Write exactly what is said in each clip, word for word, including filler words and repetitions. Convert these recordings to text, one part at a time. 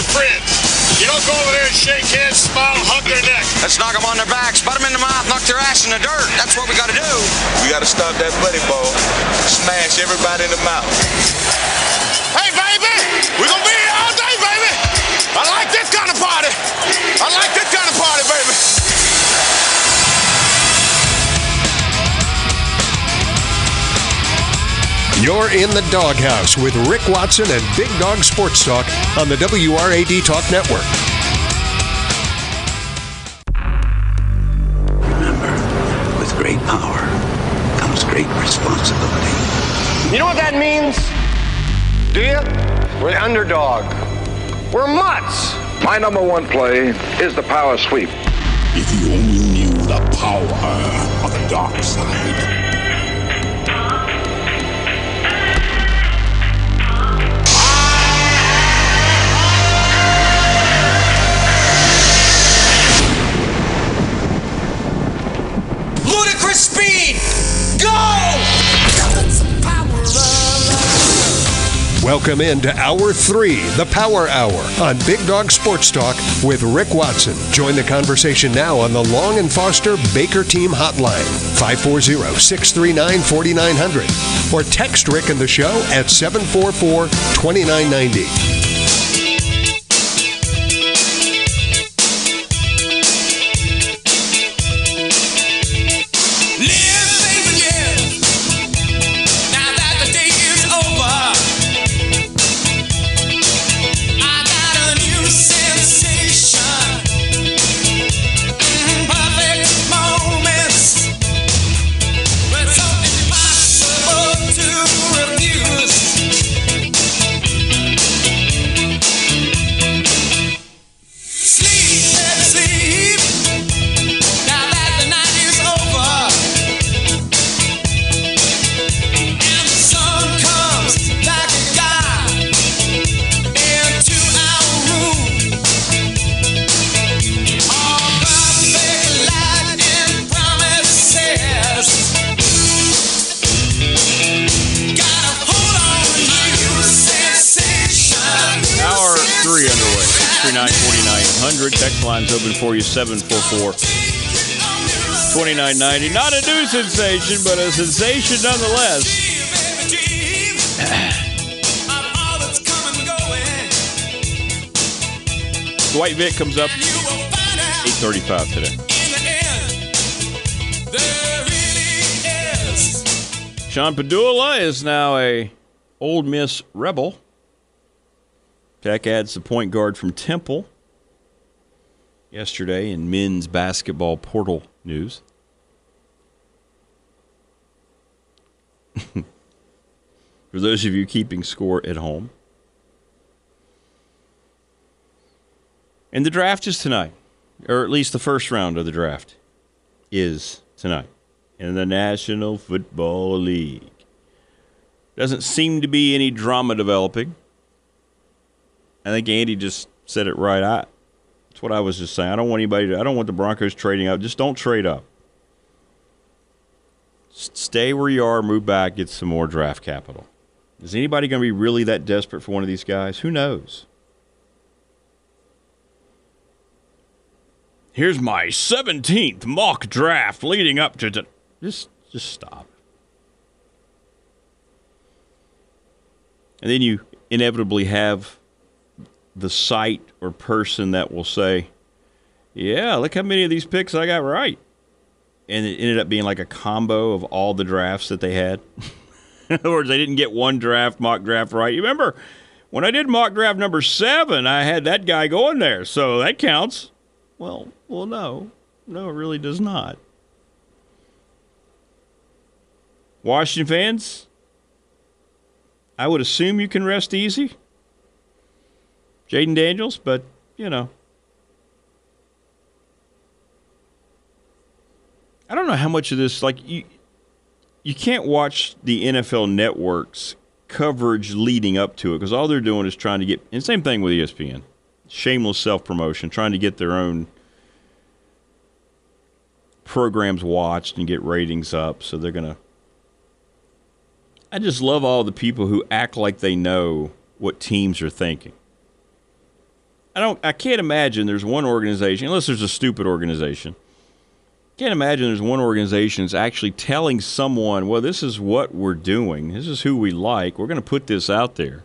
your friends. You don't go over there and shake hands, smile, hug their neck. Let's knock them on their backs, butt them in the mouth, knock their ass in the dirt. That's what we got to do. We got to stop that buddy ball. Smash everybody in the mouth. Hey, baby! We're going to be here all day, baby! I like this kind of party. I like this kind of party, baby. You're in the Doghouse with Rick Watson and Big Dog Sports Talk on the W R A D Talk Network. Remember, with great power comes great responsibility. You know what that means? Do you? We're the underdog. We're mutts. My number one play is the power sweep. If you only knew the power of the dark side. Ludicrous speed! Go! Welcome into Hour three, the Power Hour, on Big Dog Sports Talk with Rick Watson. Join the conversation now on the Long and Foster Baker Team Hotline, five four zero, six three nine, four nine zero zero, or text Rick and the show at seven four four, two nine nine zero. Text line's open for you, seven four four, two nine nine zero. Not a new sensation, but a sensation nonetheless. Dwight Vick comes up eight thirty-five today. Sean Padula is now a Ole Miss Rebel. Tech adds the point guard from Temple yesterday in men's basketball portal news. For those of you keeping score at home. And the draft is tonight, or at least the first round of the draft is tonight in the National Football League. Doesn't seem to be any drama developing. I think Andy just said it right. I That's what I was just saying. I don't want anybody to, I don't want the Broncos trading up. Just don't trade up. Just stay where you are, move back, get some more draft capital. Is anybody going to be really that desperate for one of these guys? Who knows? Here's my seventeenth mock draft leading up to t- just just stop. And then you inevitably have the site or person that will say, yeah, look how many of these picks I got right. And it ended up being like a combo of all the drafts that they had. In other words, they didn't get one draft, mock draft right. You remember, when I did mock draft number seven, I had that guy going there, so that counts. Well, well, no. No, it really does not. Washington fans, I would assume you can rest easy. Jaden Daniels, but, you know. I don't know how much of this, like, you you can't watch the N F L Network's coverage leading up to it because all they're doing is trying to get, and same thing with E S P N, shameless self-promotion, trying to get their own programs watched and get ratings up, so they're going to. I just love all the people who act like they know what teams are thinking. I don't. I can't imagine there's one organization, unless there's a stupid organization. Can't imagine there's one organization that's actually telling someone, well, this is what we're doing. This is who we like. We're going to put this out there.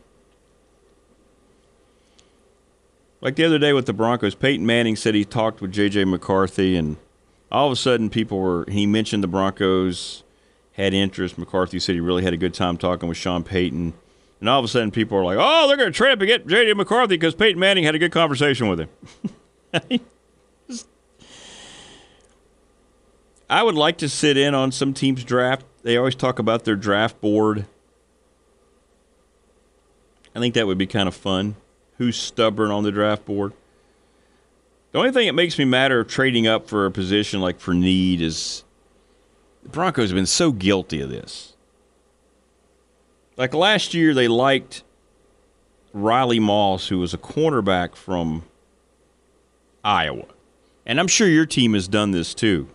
Like the other day with the Broncos, Peyton Manning said he talked with J J McCarthy, and all of a sudden people were, he mentioned the Broncos had interest. McCarthy said he really had a good time talking with Sean Payton. And all of a sudden people are like, oh, they're going to trade up and get J J McCarthy because Peyton Manning had a good conversation with him. I would like to sit in on some team's draft. They always talk about their draft board. I think that would be kind of fun. Who's stubborn on the draft board? The only thing that makes me matter of trading up for a position like for need is the Broncos have been so guilty of this. Like last year, they liked Riley Moss, who was a cornerback from Iowa. And I'm sure your team has done this too.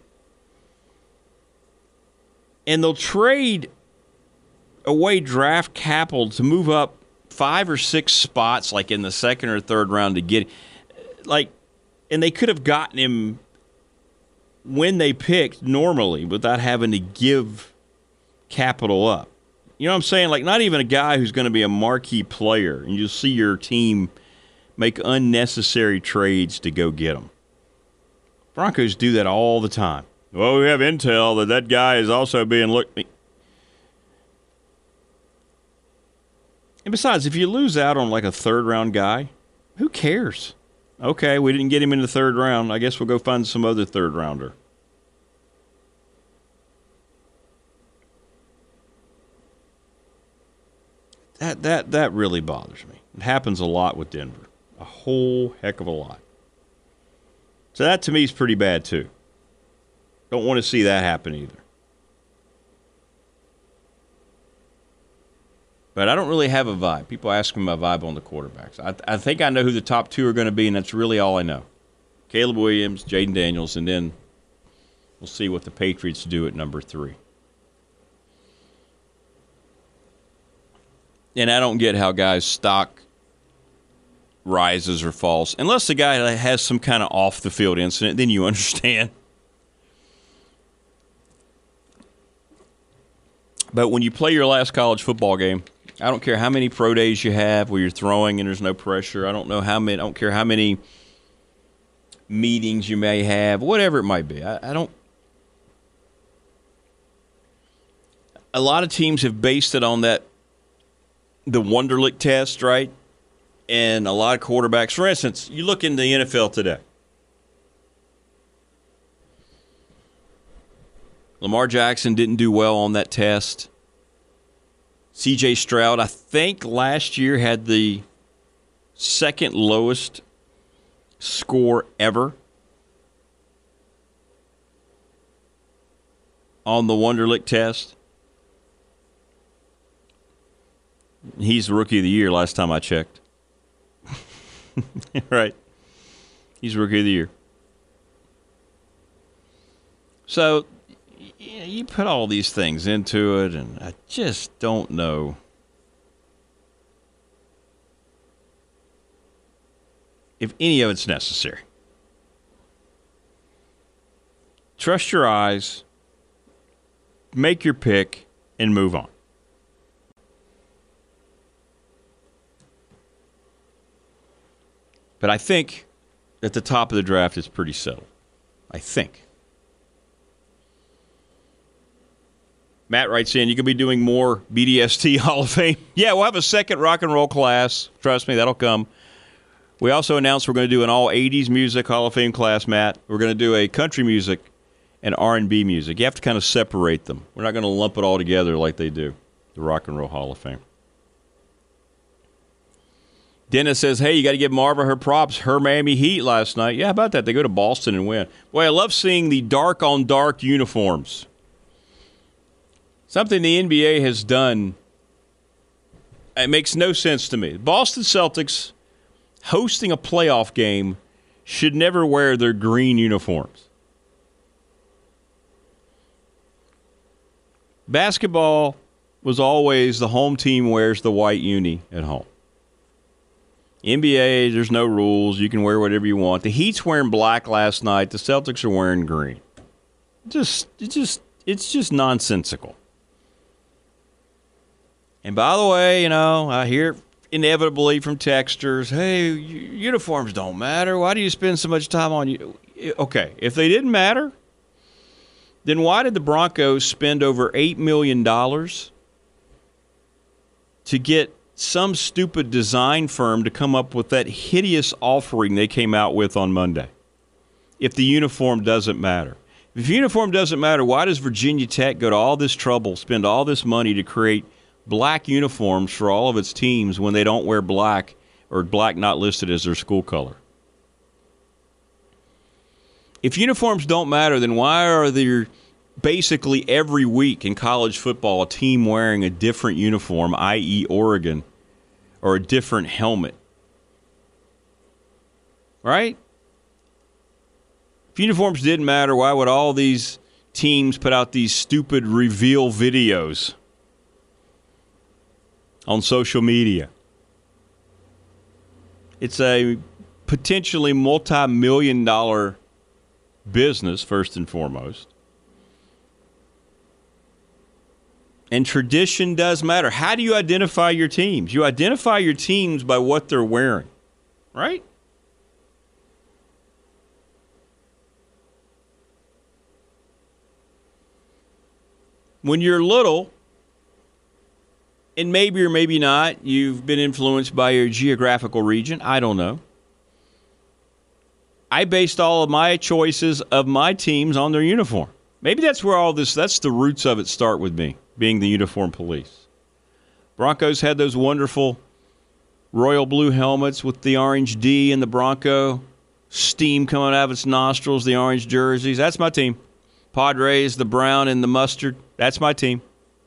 And they'll trade away draft capital to move up five or six spots, like in the second or third round to get, like, and they could have gotten him when they picked normally without having to give capital up. You know what I'm saying? Like, not even a guy who's going to be a marquee player, and you'll see your team make unnecessary trades to go get him. Broncos do that all the time. Well, we have intel that that guy is also being looked. And besides, if you lose out on like a third-round guy, who cares? Okay, we didn't get him in the third round. I guess we'll go find some other third-rounder. That that that really bothers me. It happens a lot with Denver. A whole heck of a lot. So that to me is pretty bad too. Don't want to see that happen either. But I don't really have a vibe. People ask me my vibe on the quarterbacks. I, I think I know who the top two are going to be, and that's really all I know. Caleb Williams, Jaden Daniels, and then we'll see what the Patriots do at number three. And I don't get how guys' stock rises or falls. Unless the guy has some kind of off-the-field incident, then you understand. But when you play your last college football game, I don't care how many pro days you have where you're throwing and there's no pressure. I don't know how many. I don't care how many meetings you may have, whatever it might be. I, I don't. A lot of teams have based it on that, the Wonderlic test, right? And a lot of quarterbacks, for instance, you look in the N F L today. Lamar Jackson didn't do well on that test. C J Stroud, I think last year had the second lowest score ever on the Wonderlic test. He's the rookie of the year last time I checked. Right. He's rookie of the year. So you put all these things into it, and I just don't know. If any of it's necessary. Trust your eyes, make your pick, and move on. But I think at the top of the draft it's pretty settled. I think. Matt writes in, you could be doing more B D S T Hall of Fame. Yeah, we'll have a second rock and roll class. Trust me, that'll come. We also announced we're going to do an all eighties music Hall of Fame class, Matt. We're going to do a country music and R and B music. You have to kind of separate them. We're not going to lump it all together like they do, the Rock and Roll Hall of Fame. Dennis says, hey, you got to give Marva her props. Her Miami Heat last night. Yeah, how about that? They go to Boston and win. Boy, I love seeing the dark-on-dark uniforms. Something the N B A has done, it makes no sense to me. Boston Celtics hosting a playoff game should never wear their green uniforms. Basketball was always the home team wears the white uni at home. N B A, there's no rules. You can wear whatever you want. The Heat's wearing black last night. The Celtics are wearing green. Just, it's just, it's just nonsensical. And by the way, you know, I hear inevitably from texters, hey, uniforms don't matter. Why do you spend so much time on you? Okay, if they didn't matter, then why did the Broncos spend over eight million dollars to get some stupid design firm to come up with that hideous offering they came out with on Monday? If the uniform doesn't matter. If the uniform doesn't matter, why does Virginia Tech go to all this trouble, spend all this money to create black uniforms for all of its teams when they don't wear black or black not listed as their school color? If uniforms don't matter, then why are there basically every week in college football a team wearing a different uniform, that is. Oregon, or a different helmet? Right? If uniforms didn't matter, why would all these teams put out these stupid reveal videos on social media? It's a potentially multi-million dollar business, first and foremost. And tradition does matter. How do you identify your teams? You identify your teams by what they're wearing, right? When you're little, and maybe or maybe not, you've been influenced by your geographical region. I don't know. I based all of my choices of my teams on their uniform. Maybe that's where all this, that's the roots of it start with me, being the uniform police. Broncos had those wonderful royal blue helmets with the orange D and the Bronco, steam coming out of its nostrils, the orange jerseys. That's my team. Padres, the brown and the mustard. That's my team.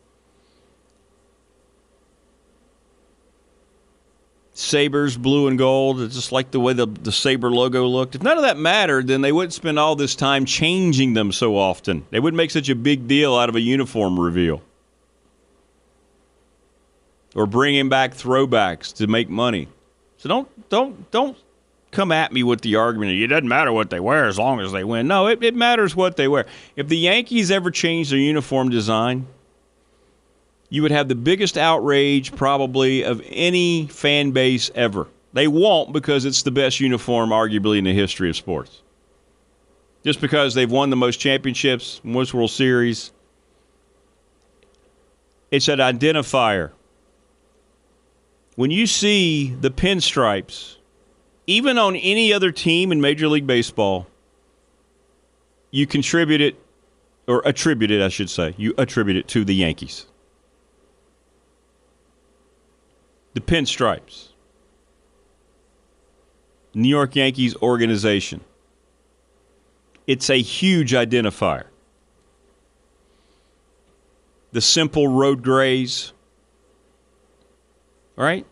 Sabres, blue and gold. It's just like the way the, the Sabre logo looked. If none of that mattered, then they wouldn't spend all this time changing them so often. They wouldn't make such a big deal out of a uniform reveal. Or bringing back throwbacks to make money. So don't don't don't come at me with the argument, it doesn't matter what they wear as long as they win. No, it, it matters what they wear. If the Yankees ever changed their uniform design, you would have the biggest outrage probably of any fan base ever. They won't, because it's the best uniform arguably in the history of sports. Just because they've won the most championships, most World Series. It's an identifier. When you see the pinstripes, even on any other team in Major League Baseball, you contribute it, or attribute it, I should say. You attribute it to the Yankees. The pinstripes. New York Yankees organization. It's a huge identifier. The simple road grays. All right?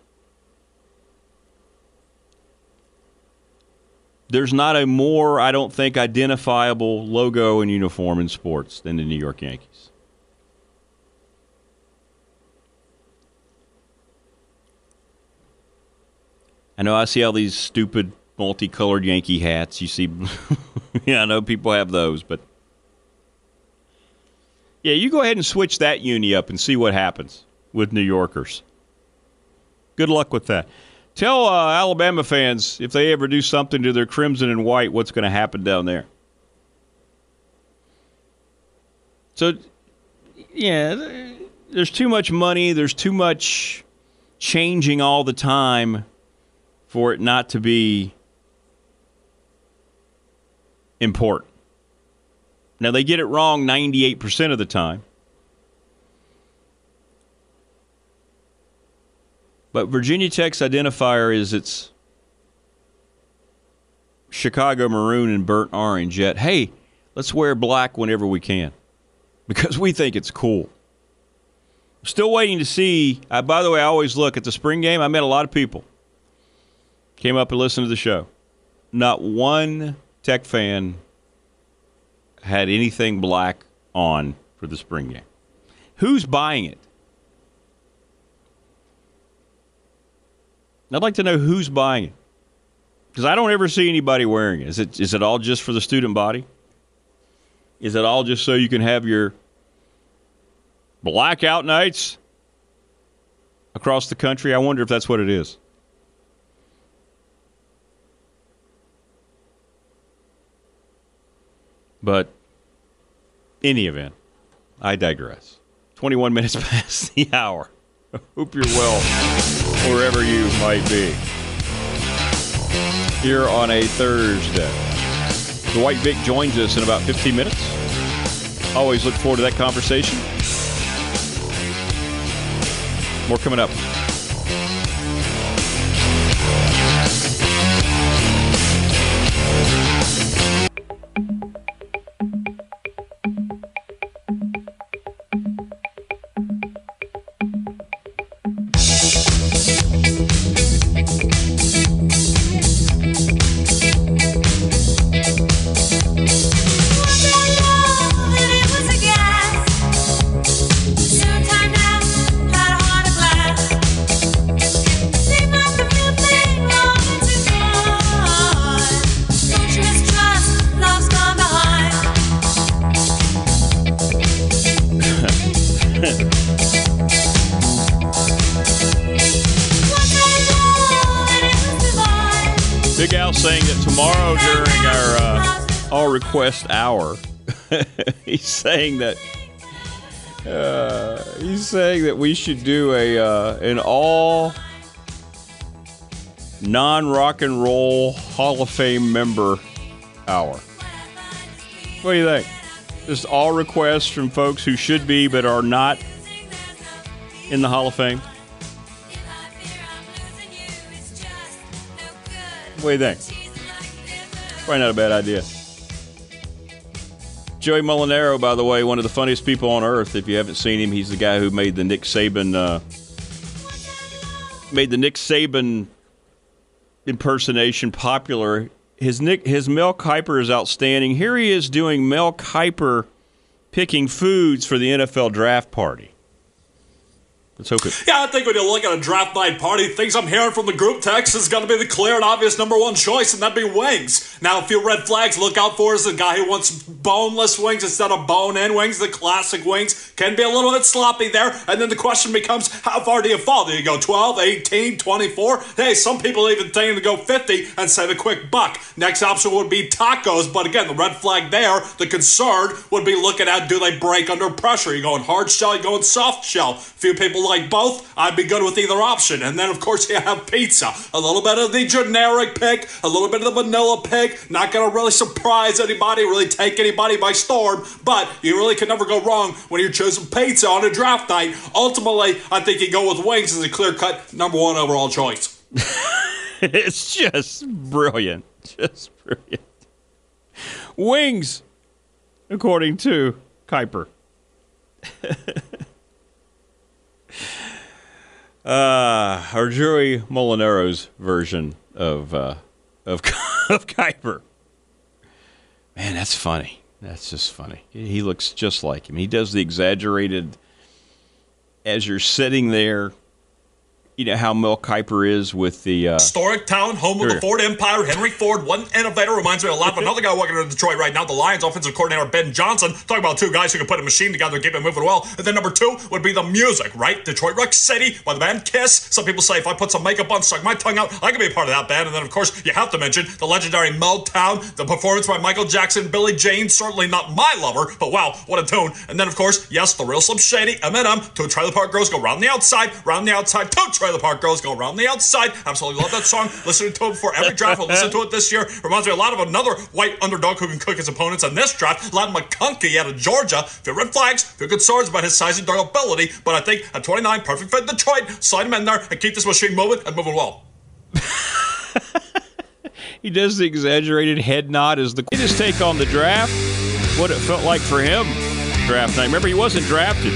There's not a more, I don't think, identifiable logo and uniform in sports than the New York Yankees. I know I see all these stupid multicolored Yankee hats. You see, yeah, I know people have those, but yeah, you go ahead and switch that uni up and see what happens with New Yorkers. Good luck with that. Tell uh, Alabama fans, if they ever do something to their crimson and white, what's going to happen down there. So, yeah, there's too much money. There's too much changing all the time for it not to be important. Now, they get it wrong ninety-eight percent of the time. But Virginia Tech's identifier is its Chicago maroon and burnt orange. Yet, hey, let's wear black whenever we can because we think it's cool. Still waiting to see. Uh, by the way, I always look at the spring game. I met a lot of people. Came up and listened to the show. Not one Tech fan had anything black on for the spring game. Who's buying it? I'd like to know who's buying it. Because I don't ever see anybody wearing it. Is it is it all just for the student body? Is it all just so you can have your blackout nights across the country? I wonder if that's what it is. But any event, I digress. twenty-one minutes past the hour. I hope you're well wherever you might be. Here on a Thursday. Dwight Vick joins us in about fifteen minutes. Always look forward to that conversation. More coming up. Big Al saying that tomorrow during our uh, all request hour, he's saying that uh, he's saying that we should do a uh, an all non rock and roll Hall of Fame member hour. What do you think? Just all requests from folks who should be but are not in the Hall of Fame. What do you think? Probably not a bad idea. Joey Molinaro, by the way, one of the funniest people on earth. If you haven't seen him, he's the guy who made the Nick Saban uh, made the Nick Saban impersonation popular. His Nick, his Mel Kiper is outstanding. Here he is doing Mel Kiper picking foods for the N F L draft party. Let's hope it. Yeah, I think when you look at a draft night party, things I'm hearing from the group text is going to be the clear and obvious number one choice, and that'd be wings. Now, a few red flags look out for is the guy who wants boneless wings instead of bone-in wings. The classic wings can be a little bit sloppy there, and then the question becomes, how far do you fall? Do you go twelve, eighteen, twenty-four? Hey, some people even think to go fifty and save a quick buck. Next option would be tacos, but again, the red flag there, the concern would be looking at, do they break under pressure? You going hard shell, you going soft shell? A few people like both, I'd be good with either option. And then, of course, you have pizza. A little bit of the generic pick, a little bit of the vanilla pick. Not going to really surprise anybody, really take anybody by storm, but you really can never go wrong when you're choosing pizza on a draft night. Ultimately, I think you go with wings as a clear-cut number one overall choice. It's just brilliant. Just brilliant. Wings, according to Kiper. Uh, or Joey Molinaro's version of uh, of of Kiper. Man, that's funny. That's just funny. He looks just like him. He does the exaggerated. As you're sitting there, you know how Mel Kiper is with the uh, historic town, home of the Ford Empire. Henry Ford, one innovator, reminds me a lot of another guy working in Detroit right now, the Lions offensive coordinator Ben Johnson. Talking about two guys who can put a machine together and keep it moving well. And then number two would be the music, right? Detroit Rock City by the band Kiss. Some people say if I put some makeup on, stuck my tongue out, I can be a part of that band. And then of course you have to mention the legendary Motown, the performance by Michael Jackson, Billie Jean. Certainly not my lover, but wow, what a tune. And then of course, yes, the real Slim Shady, Eminem. Two Trailer Park Girls go round the outside, round the outside. Two Trailer Park Girls go around the outside. Absolutely love that song. Listening to it before every draft. We'll listen to it this year. Reminds me a lot of another white underdog who can cook his opponents in this draft, Ladd McConkey out of Georgia. A few red flags, a few concerns about his size and durability, but I think at twenty-nine, perfect fit Detroit. Slide him in there and keep this machine moving and moving well. He does the exaggerated head nod as the his take on the draft, what it felt like for him draft night. Remember, he wasn't drafted.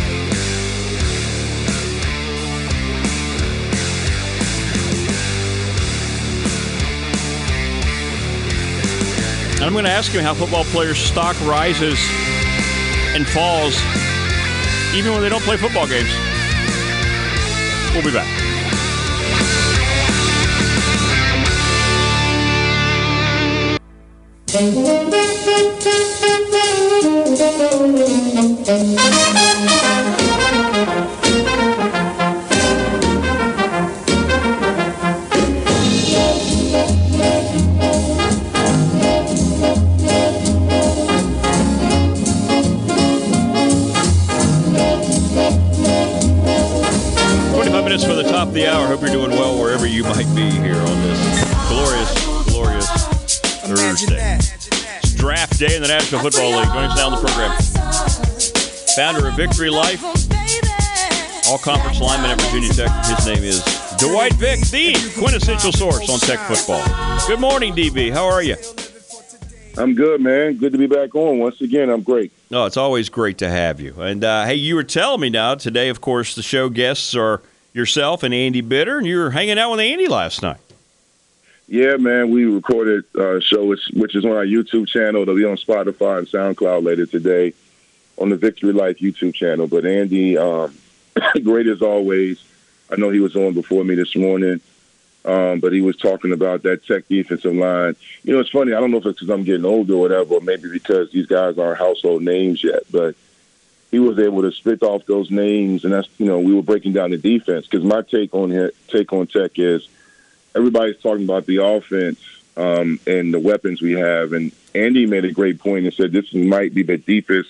I'm going to ask him how football players' stock rises and falls even when they don't play football games. We'll be back. twenty-five minutes for the top of the hour. Hope you're doing well wherever you might be here on this glorious, glorious Thursday. It's draft day in the National Football League. Joining us now on the program, founder of Victory Life, all-conference lineman at Virginia Tech. His name is Dwight Vick, the quintessential source on Tech football. Good morning, D B. How are you? I'm good, man. Good to be back on. Once again, I'm great. No, it's always great to have you. And, uh, hey, you were telling me now, today, of course, the show guests are yourself and Andy Bitter, and you were hanging out with Andy last night. Yeah, man, we recorded a show which, which is on our YouTube channel. It'll be on Spotify and SoundCloud later today on the Victory Life YouTube channel. But Andy, um, great as always. I know he was on before me this morning, um, but he was talking about that Tech defensive line. You know, it's funny. I don't know if it's because I'm getting older or whatever, or maybe because these guys aren't household names yet, but he was able to spit off those names, and that's, you know, we were breaking down the defense. Because my take on it, take on Tech is everybody's talking about the offense um, and the weapons we have, and Andy made a great point and said this might be the deepest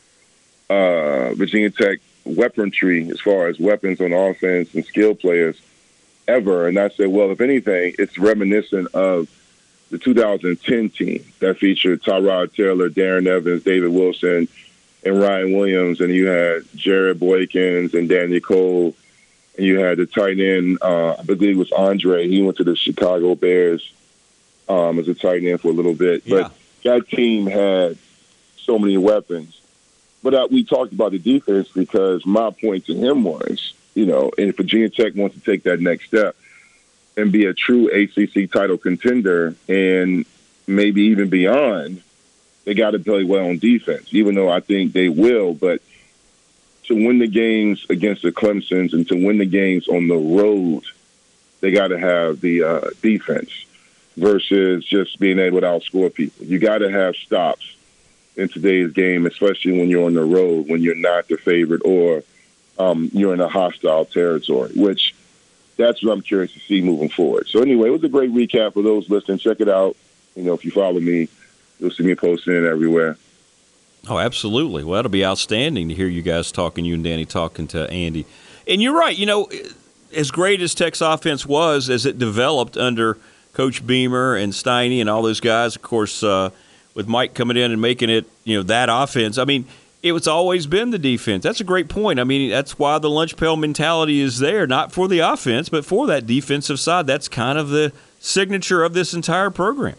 uh, Virginia Tech weaponry as far as weapons on offense and skill players ever. And I said, well, if anything, it's reminiscent of the two thousand ten team that featured Tyrod Taylor, Darren Evans, David Wilson, and Ryan Williams, and you had Jared Boykins and Danny Cole, and you had the tight end, uh, I believe it was Andre. He went to the Chicago Bears um, as a tight end for a little bit. Yeah. But that team had so many weapons. But uh, we talked about the defense because my point to him was, you know, if Virginia Tech wants to take that next step and be a true A C C title contender and maybe even beyond, they got to play well on defense, even though I think they will. But to win the games against the Clemsons and to win the games on the road, they got to have the uh, defense versus just being able to outscore people. You got to have stops in today's game, especially when you're on the road, when you're not the favorite or um, you're in a hostile territory, which that's what I'm curious to see moving forward. So anyway, it was a great recap for those listening. Check it out. You know, if you follow me, you'll see me posting it everywhere. Oh, absolutely. Well, it'll be outstanding to hear you guys talking, you and Danny talking to Andy. And you're right. You know, as great as Tech's offense was, as it developed under Coach Beamer and Steiny and all those guys, of course, uh, with Mike coming in and making it, you know, that offense. I mean, it was always been the defense. That's a great point. I mean, that's why the lunch pail mentality is there, not for the offense, but for that defensive side. That's kind of the signature of this entire program.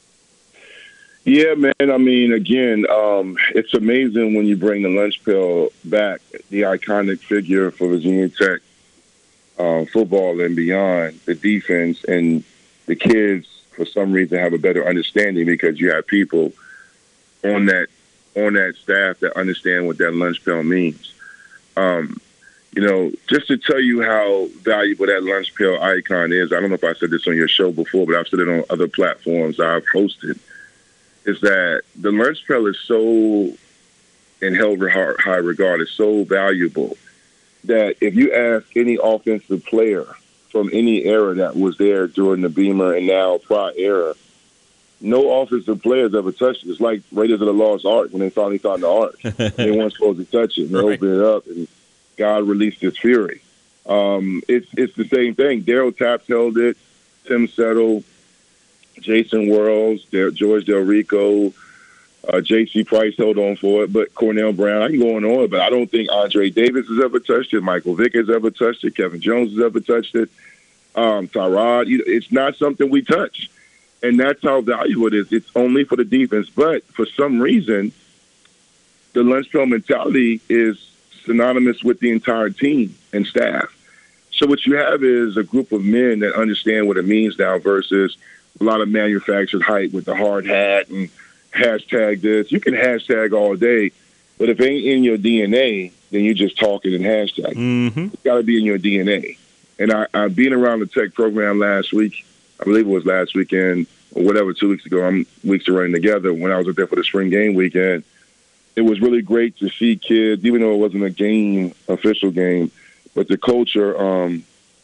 Yeah, man. I mean, again, um, it's amazing when you bring the lunch pail back, the iconic figure for Virginia Tech uh, football and beyond, the defense, and the kids, for some reason, have a better understanding because you have people on that on that staff that understand what that lunch pail means. Um, you know, just to tell you how valuable that lunch pail icon is, I don't know if I said this on your show before, but I've said it on other platforms I've hosted, is that the lunch pail is so in held high regard, is so valuable that if you ask any offensive player from any era that was there during the Beamer and now prior era, no offensive players ever touched it. It's like Raiders of the Lost Ark when they finally found the Ark. They weren't supposed to touch it, and they right. opened it up, and God released His fury. Um, it's it's the same thing. Daryl Tapps held it, Tim Settle, Jason Worrells, George Del Rico, uh, J C Price held on for it, but Cornell Brown, I can go on and on, but I don't think Andre Davis has ever touched it, Michael Vick has ever touched it, Kevin Jones has ever touched it, um, Tyrod. It's not something we touch. And that's how valuable it is. It's only for the defense. But for some reason, the lunch pail mentality is synonymous with the entire team and staff. So what you have is a group of men that understand what it means now versus a lot of manufactured hype with the hard hat and hashtag this. You can hashtag all day, but if it ain't in your D N A, then you're just talking and hashtagging. Mm-hmm. It's got to be in your D N A. And I, I being around the Tech program last week, I believe it was last weekend, or whatever, two weeks ago. I'm weeks are running together. When I was up there for the spring game weekend, it was really great to see kids, even though it wasn't a game, official game, but the culture um,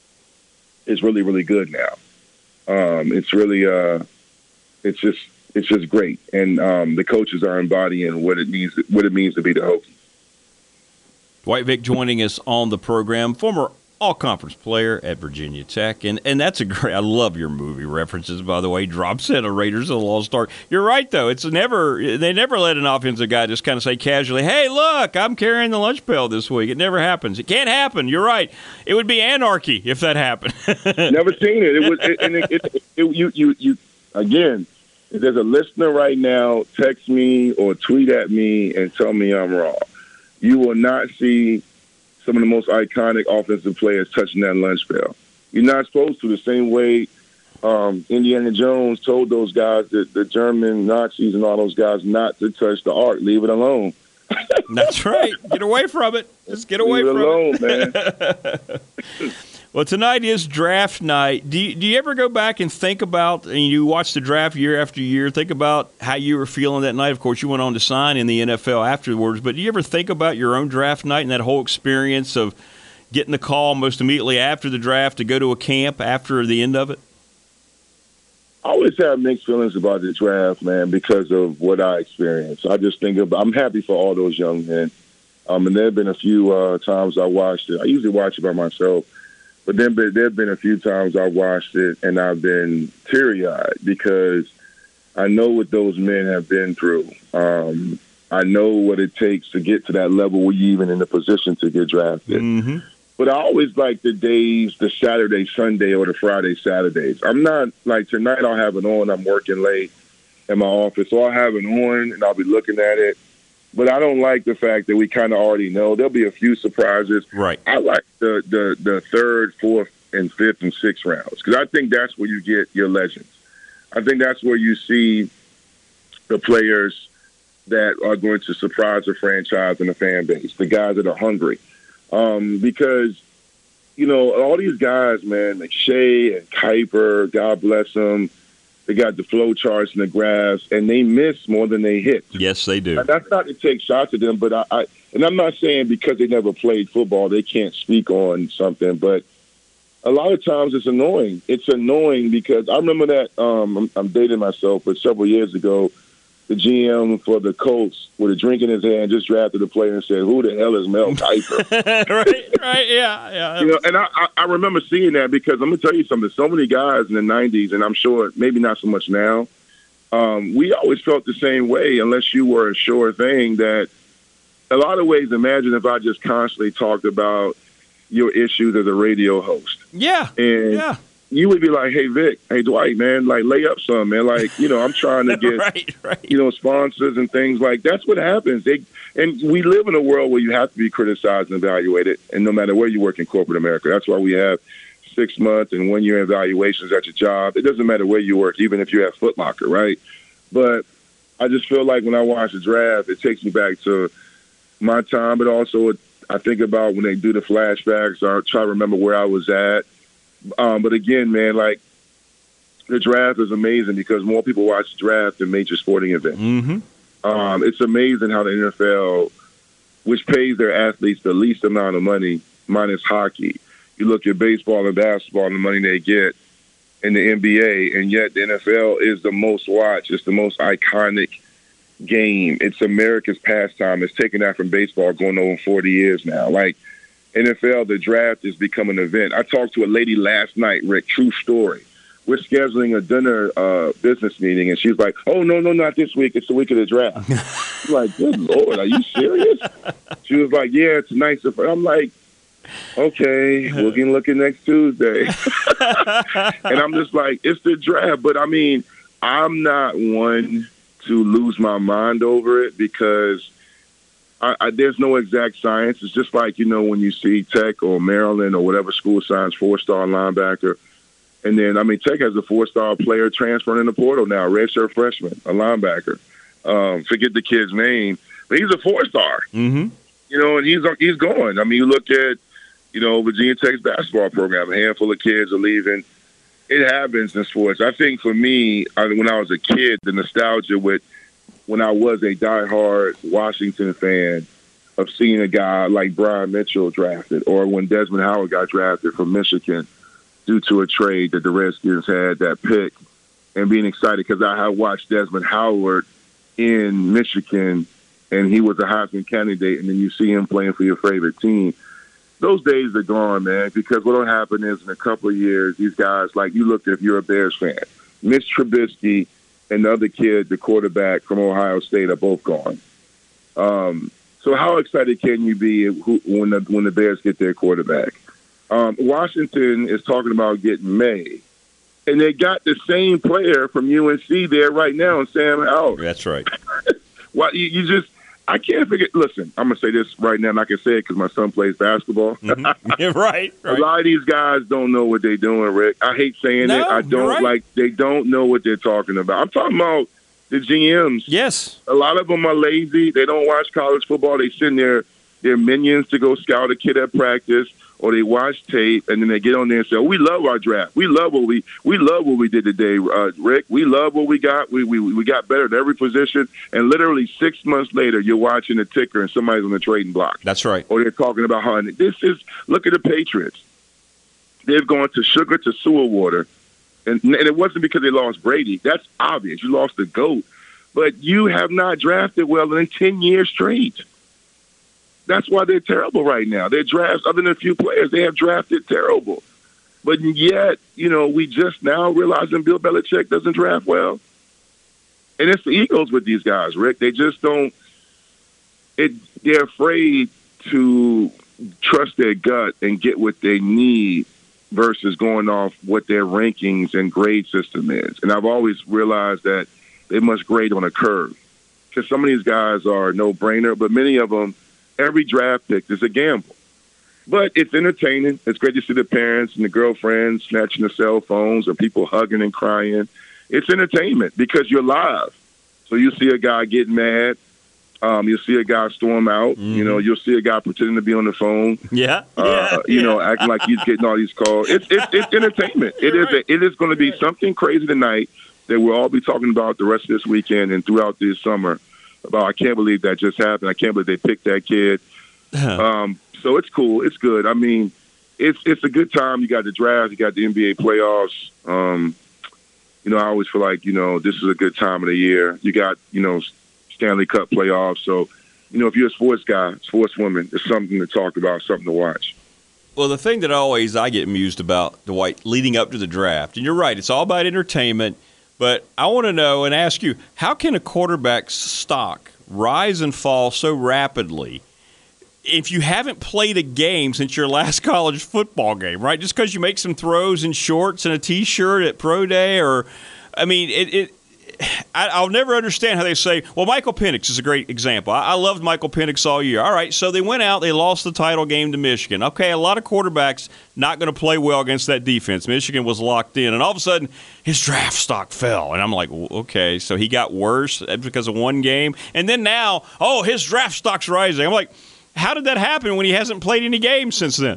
is really, really good now. Um, it's really, uh, it's just, it's just great, and um, the coaches are embodying what it means, what it means to be the Hokies. Dwight Vick joining us on the program, former all-conference player at Virginia Tech, and and that's a great. I love your movie references, by the way. Drop center, Raiders of the Lost Ark. You're right, though. It's never they never let an offensive guy just kind of say casually, "Hey, look, I'm carrying the lunch pail this week." It never happens. It can't happen. You're right. It would be anarchy if that happened. Never seen it. It was, it, and it, it, it, you you you again. If there's a listener right now, text me or tweet at me and tell me I'm wrong. You will not see some of the most iconic offensive players touching that lunch pail. You're not supposed to. The same way um, Indiana Jones told those guys, that the German Nazis and all those guys, not to touch the ark. Leave it alone. That's right. Get away from it. Just get away Leave from it alone, it. man. Well, tonight is draft night. Do you, do you ever go back and think about, and you watch the draft year after year, think about how you were feeling that night? Of course, you went on to sign in the N F L afterwards, but do you ever think about your own draft night and that whole experience of getting the call almost immediately after the draft to go to a camp after the end of it? I always have mixed feelings about the draft, man, because of what I experienced. I just think of, I'm happy for all those young men. Um, and there have been a few uh, times I watched it. I usually watch it by myself. But then there have been a few times I watched it and I've been teary-eyed because I know what those men have been through. Um, I know what it takes to get to that level where you're even in the position to get drafted. Mm-hmm. But I always like the days, the Saturday, Sunday, or the Friday, Saturdays. I'm not like tonight I'll have it on. I'm working late in my office, so I'll have it on and I'll be looking at it. But I don't like the fact that we kind of already know. There'll be a few surprises. Right. I like the, the, the third, fourth, and fifth and sixth rounds because I think that's where you get your legends. I think that's where you see the players that are going to surprise the franchise and the fan base, the guys that are hungry. Um, because, you know, all these guys, man, like Shea and Kuiper, God bless them, they got the flow charts and the graphs, and they miss more than they hit. Yes, they do. And that's not to take shots at them, but I, I and I'm not saying because they never played football they can't speak on something, but a lot of times it's annoying. It's annoying because I remember that um, I'm, I'm dating myself, but several years ago, the G M for the Colts with a drink in his hand just drafted a player and said, "Who the hell is Mel Kiper?" right, right, yeah, yeah. You know, and I, I remember seeing that because I'm gonna tell you something. So many guys in the nineties, and I'm sure maybe not so much now. Um, we always felt the same way, unless you were a sure thing. That a lot of ways. Imagine if I just constantly talked about your issues as a radio host. Yeah, and yeah. You would be like, "Hey, Vic, hey, Dwight, man, like, lay up some, man. Like, you know, I'm trying to get, right, right. you know, sponsors and things like that's what happens. They, and we live in a world where you have to be criticized and evaluated, and no matter where you work in corporate America, that's why we have six months and one year evaluations at your job. It doesn't matter where you work, even if you have Foot Locker, right? But I just feel like when I watch the draft, it takes me back to my time, but also I think about when they do the flashbacks, I try to remember where I was at. Um, but again, man, like the draft is amazing because more people watch the draft than major sporting events. Mm-hmm. Um, it's amazing how the N F L, which pays their athletes the least amount of money, minus hockey. You look at baseball and basketball and the money they get in the N B A, and yet the N F L is the most watched. It's the most iconic game. It's America's pastime. It's taken that from baseball going over forty years now. Like, N F L, the draft has become an event. I talked to a lady last night, Rick, true story. We're scheduling a dinner uh, business meeting, and she's like, oh, no, no, not this week. It's the week of the draft. I'm like, good Lord, are you serious? She was like, yeah, tonight's the first. I'm like, okay, we can look at next Tuesday. And I'm just like, it's the draft. But, I mean, I'm not one to lose my mind over it because I, I, there's no exact science. It's just like, you know, when you see Tech or Maryland or whatever school signs four-star linebacker. And then, I mean, Tech has a four-star player transferring in the portal now, redshirt freshman, a linebacker. Um, forget the kid's name, but he's a four-star. Mm-hmm. You know, and he's he's going. I mean, you look at, you know, Virginia Tech's basketball program, a handful of kids are leaving it happens in sports. I think for me, I, when I was a kid, the nostalgia with when I was a diehard Washington fan of seeing a guy like Brian Mitchell drafted, or when Desmond Howard got drafted from Michigan due to a trade that the Redskins had that pick, and being excited because I had watched Desmond Howard in Michigan, and he was a Heisman candidate, and then you see him playing for your favorite team. Those days are gone, man, because what will happen is in a couple of years, these guys, like you look at if you're a Bears fan, Mitch Trubisky and the other kid, the quarterback from Ohio State, are both gone. Um, so how excited can you be who, when the when the Bears get their quarterback? Um, Washington is talking about getting May, and they got the same player from U N C there right now, Sam Howell. That's right. Why you, you just I can't figure. Listen, I'm gonna say this right now, and I can say it because my son plays basketball. Mm-hmm. Yeah, right, right. A lot of these guys don't know what they're doing, Rick. I hate saying no, it. I don't right. like. They don't know what they're talking about. I'm talking about the G Ms. Yes. A lot of them are lazy. They don't watch college football. They send their their minions to go scout a kid at practice, or they watch tape, and then they get on there and say, oh, we love our draft. We love what we we love what we did today, uh, Rick. We love what we got. We, we we got better at every position. And literally six months later, you're watching the ticker, and somebody's on the trading block. That's right. Or they're talking about how this is. Look at the Patriots. They've gone to sugar to sewer water, and, and it wasn't because they lost Brady. That's obvious. You lost the GOAT. But you have not drafted well in ten years straight. That's why they're terrible right now. Their drafts, other than a few players, they have drafted terrible. But yet, you know, we just now realizing Bill Belichick doesn't draft well. And it's the Eagles with these guys, Rick. They just don't it, – they're afraid to trust their gut and get what they need versus going off what their rankings and grade system is. And I've always realized that they must grade on a curve because some of these guys are no-brainer, but many of them – every draft pick is a gamble. But it's entertaining. It's great to see the parents and the girlfriends snatching the cell phones or people hugging and crying. It's entertainment because you're live. So you see a guy get mad. Um, you'll see a guy storm out. Mm-hmm. You know, you'll see a guy pretending to be on the phone. Yeah. Uh, yeah you yeah. know, acting like he's getting all these calls. It's it's, it's entertainment. It is a, it is going to be something crazy tonight that we'll all be talking about the rest of this weekend and throughout this summer. About I can't believe that just happened. I can't believe they picked that kid. Um, so it's cool. It's good. I mean, it's it's a good time. You got the draft. You got the N B A playoffs. Um, you know, I always feel like, you know, this is a good time of the year. You got, you know, Stanley Cup playoffs. So, you know, if you're a sports guy, sports woman, it's something to talk about, something to watch. Well, the thing that always I get amused about, Dwight, leading up to the draft, and you're right, it's all about entertainment. But I want to know and ask you, how can a quarterback's stock rise and fall so rapidly if you haven't played a game since your last college football game, right? Just because you make some throws in shorts and a T-shirt at Pro Day, or, I mean, it. it I, I'll never understand how they say, well, Michael Penix is a great example. I, I loved Michael Penix all year. All right, so they went out, they lost the title game to Michigan. Okay, a lot of quarterbacks not going to play well against that defense. Michigan was locked in, and all of a sudden, his draft stock fell. And I'm like, okay, so he got worse because of one game. And then now, oh, his draft stock's rising. I'm like, how did that happen when he hasn't played any games since then?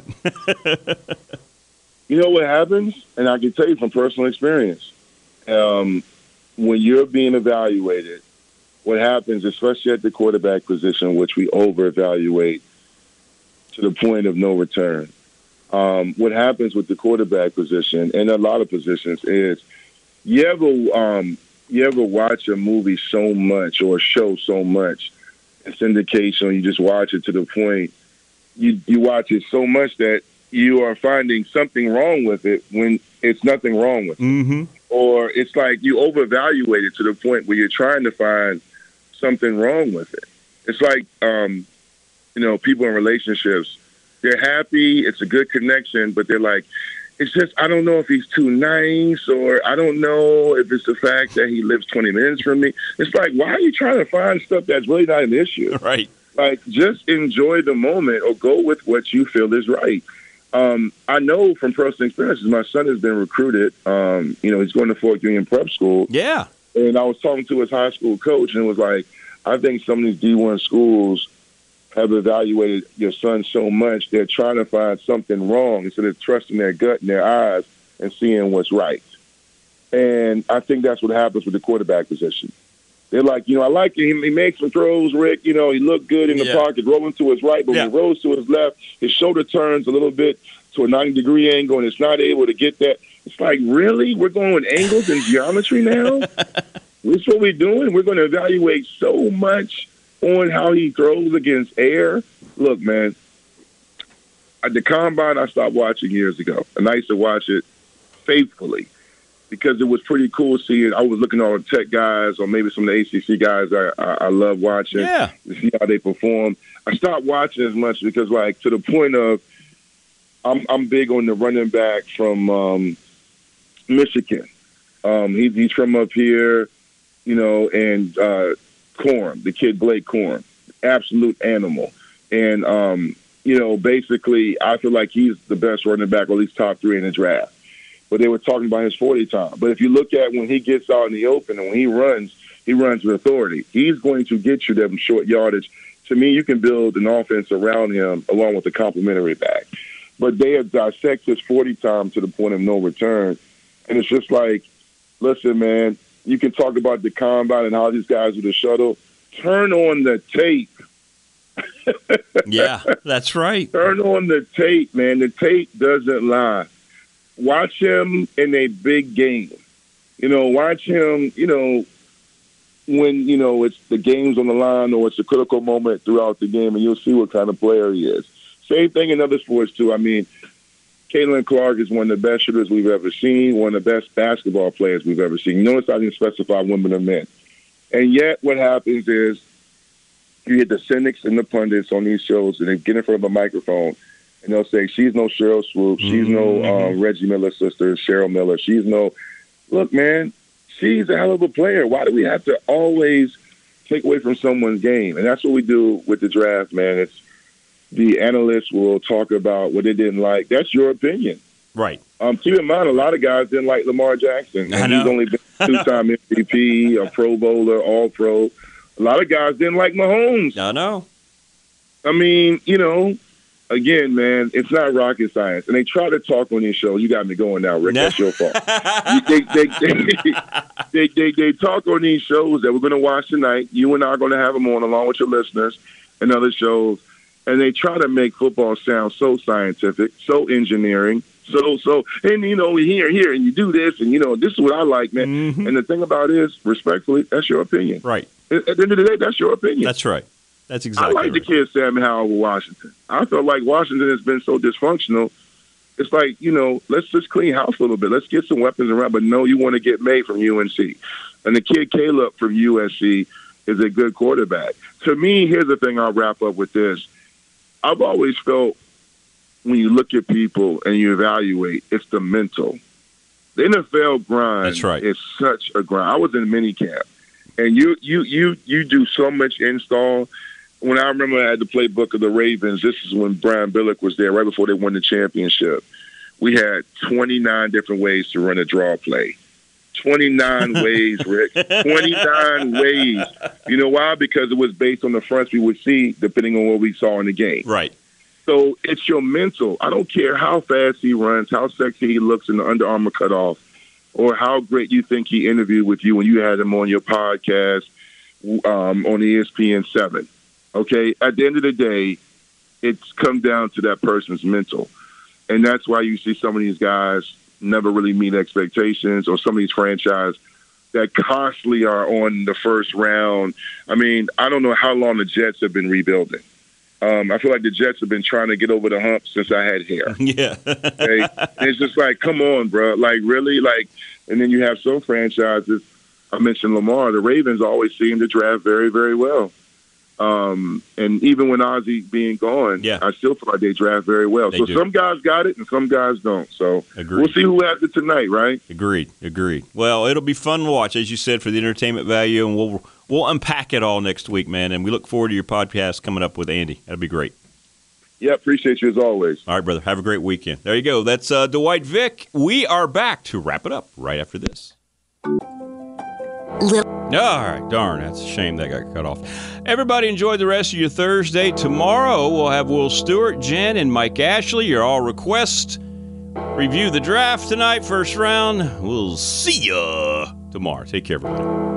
You know what happens? And I can tell you from personal experience. Um, when you're being evaluated, what happens, especially at the quarterback position, which we over-evaluate to the point of no return, um, what happens with the quarterback position and a lot of positions is you ever um, you ever watch a movie so much or a show so much, it's syndication, you just watch it to the point, you, you watch it so much that you are finding something wrong with it when it's nothing wrong with it. Mm-hmm. Or it's like you over-evaluate it to the point where you're trying to find something wrong with it. It's like, um, you know, people in relationships, they're happy, it's a good connection, but they're like, it's just, I don't know if he's too nice, or I don't know if it's the fact that he lives twenty minutes from me. It's like, why are you trying to find stuff that's really not an issue? Right. Like, just enjoy the moment or go with what you feel is right. Um, I know from personal experiences, my son has been recruited. Um, you know, he's going to Fort Union Prep School. Yeah. And I was talking to his high school coach, and it was like, I think some of these D one schools have evaluated your son so much, they're trying to find something wrong instead of trusting their gut and their eyes and seeing what's right. And I think that's what happens with the quarterback position. They're like, you know, I like him. He makes some throws, Rick. You know, he looked good in the Yeah. pocket, rolling to his right, but Yeah. when he rolls to his left, his shoulder turns a little bit to a ninety-degree angle, and it's not able to get that. It's like, really? We're going with angles and geometry now? That's what we're doing? We're going to evaluate so much on how he throws against air? Look, man, at the Combine, I stopped watching years ago, and I used to watch it faithfully because it was pretty cool seeing. I was looking at all the tech guys or maybe some of the A C C guys I, I, I love watching Yeah. to see how they perform. I stopped watching as much because, like, to the point of I'm, I'm big on the running back from um, Michigan. Um, he, he's from up here, you know, and uh, Corum, the kid Blake Corum, absolute animal. And, um, you know, basically I feel like he's the best running back, or at least top three in the draft. But they were talking about his forty time. But if you look at when he gets out in the open and when he runs, he runs with authority. He's going to get you them short yardage. To me, you can build an offense around him along with a complementary back. But they have dissected his forty time to the point of no return. And it's just like, listen, man, you can talk about the combine and how these guys do the shuttle. Turn on the tape. Yeah, that's right. Turn on the tape, man. The tape doesn't lie. Watch him in a big game. You know, watch him, you know, when, you know, it's the game's on the line or it's a critical moment throughout the game, and you'll see what kind of player he is. Same thing in other sports, too. I mean, Caitlin Clark is one of the best shooters we've ever seen, one of the best basketball players we've ever seen. You notice I didn't specify women or men. And yet what happens is you get the cynics and the pundits on these shows, and they get in front of a microphone, and they'll say, she's no Cheryl Swoop, she's no uh, Reggie Miller's sister, Cheryl Miller, she's no – look, man, she's a hell of a player. Why do we have to always take away from someone's game? And that's what we do with the draft, man. It's the analysts will talk about what they didn't like. That's your opinion. Right. Um, keep in mind, a lot of guys didn't like Lamar Jackson. And I know. he's only been two-time M V P, a Pro Bowler, All-Pro. A lot of guys didn't like Mahomes. I know. I mean, you know, again, man, it's not rocket science. And they try to talk on these shows. You got me going now, Rick. No. That's your fault. they, they, they, they, they, they talk on these shows that we're going to watch tonight. You and I are going to have them on along with your listeners and other shows. And they try to make football sound so scientific, so engineering, so, so, and, you know, here, here, and you do this, and, you know, this is what I like, man. Mm-hmm. And the thing about it is, respectfully, that's your opinion. Right. At, at the end of the day, that's your opinion. That's right. That's exactly I like right. the kid Sam Howell with Washington. I felt like Washington has been so dysfunctional. It's like, you know, let's just clean house a little bit. Let's get some weapons around. But no, you want to get made from U N C. And the kid Caleb from U S C is a good quarterback. To me, here's the thing, I'll wrap up with this. I've always felt when you look at people and you evaluate, it's the mental. The N F L grind That's right. is such a grind. I was in minicamp, and you you you you do so much install. When I remember I had the playbook of the Ravens, this is when Brian Billick was there, right before they won the championship. We had twenty-nine different ways to run a draw play. twenty-nine ways, Rick. twenty-nine ways. You know why? Because it was based on the fronts we would see depending on what we saw in the game. Right. So it's your mental. I don't care how fast he runs, how sexy he looks in the Under Armour cutoff, or how great you think he interviewed with you when you had him on your podcast um, on E S P N seven. Okay? At the end of the day, it's come down to that person's mental. And that's why you see some of these guys never really meet expectations, or some of these franchises that constantly are on the first round. I mean, I don't know how long the Jets have been rebuilding. Um, I feel like the Jets have been trying to get over the hump since I had hair. Yeah. Okay? And it's just like, come on, bro. Like, really? Like, and then you have some franchises. I mentioned Lamar. The Ravens always seem to draft very, very well. Um, and even when Ozzie being gone, yeah. I still feel like they draft very well. They so do. some guys got it and some guys don't. So Agreed. We'll see who has it tonight, right? Agreed. Agreed. Well, it'll be fun to watch, as you said, for the entertainment value, and we'll we'll unpack it all next week, man. And we look forward to your podcast coming up with Andy. That'll be great. Yeah, appreciate you as always. All right, brother. Have a great weekend. There you go. That's uh, Dwight Vick. We are back to wrap it up right after this. Little. All right, darn, that's a shame that got cut off. Everybody enjoy the rest of your Thursday. Tomorrow we'll have Will Stewart, Jen, and Mike Ashley, your all requests. review the draft tonight, first round. We'll see ya tomorrow. Take care, everybody.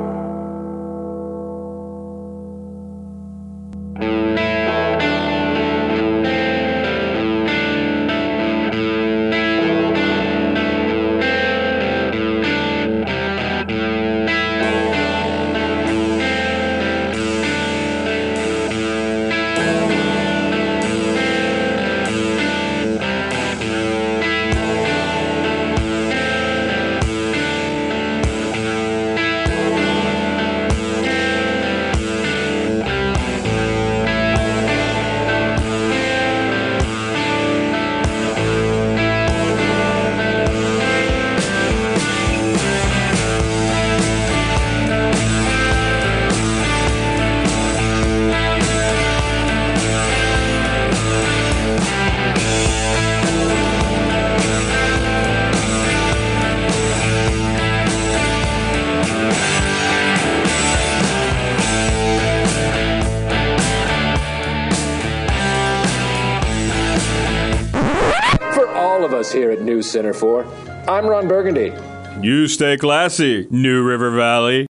Here at News Center four, I'm Ron Burgundy. You stay classy, New River Valley.